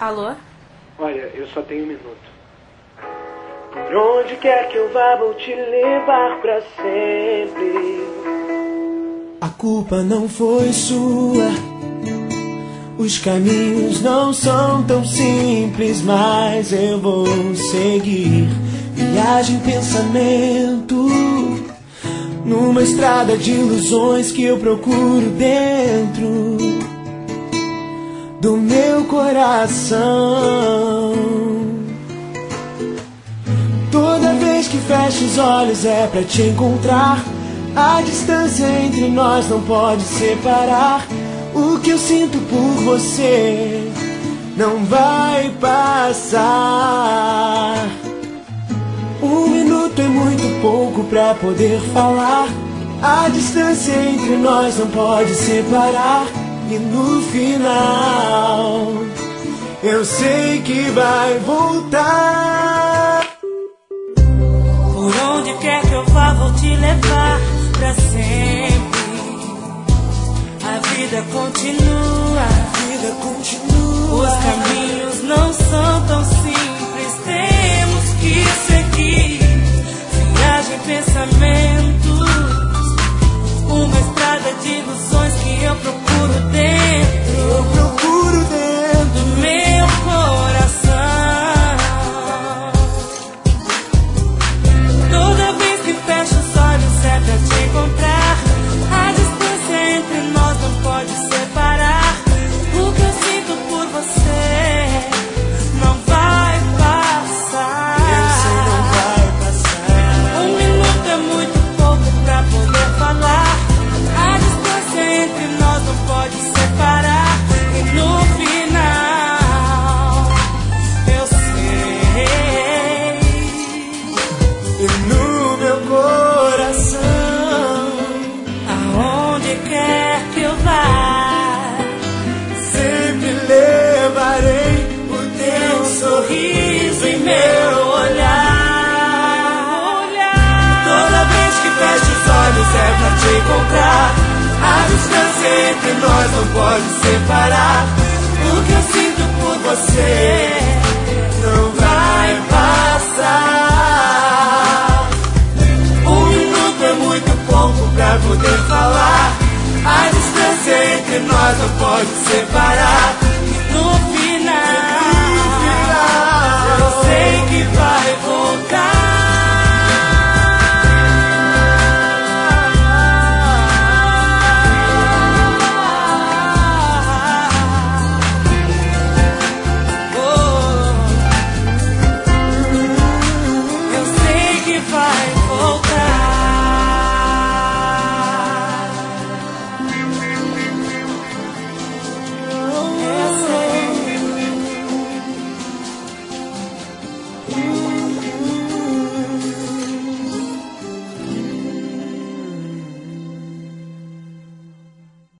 Alô? Olha, eu só tenho 1 minuto. Por onde quer que eu vá, vou te levar pra sempre. A culpa não foi sua. Os caminhos não são tão simples, mas eu vou seguir. Viagem, pensamento, numa estrada de ilusões que eu procuro dentro do meu coração. Toda vez que fecho os olhos é pra te encontrar. A distância entre nós não pode separar. O que eu sinto por você não vai passar. 1 minuto é muito pouco pra poder falar. A distância entre nós não pode separar. E no final eu sei que vai voltar. Por onde quer que eu vá, vou te levar pra sempre. A vida continua, os caminhos não são tão simples. Temos que seguir. Viagem, pensamentos, uma estrada de ilusões que eu procuro dentro do meu coração. Toda vez que fecho os olhos é pra te encontrar. A distância entre nós não pode separar. O que eu sinto por você não vai passar. Eu sei, não vai passar. 1 minuto é muito pouco pra poder falar. A distância entre nós não pode separar. E no final eu sei. E no meu coração, Aonde quer que eu vá, sempre levarei o teu sorriso em meu olhar. Toda vez que fecho os olhos é pra te encontrar. A distância entre nós não pode separar. O que eu sinto por você não vai passar. 1 minuto é muito pouco pra poder falar. A distância entre nós não pode separar. No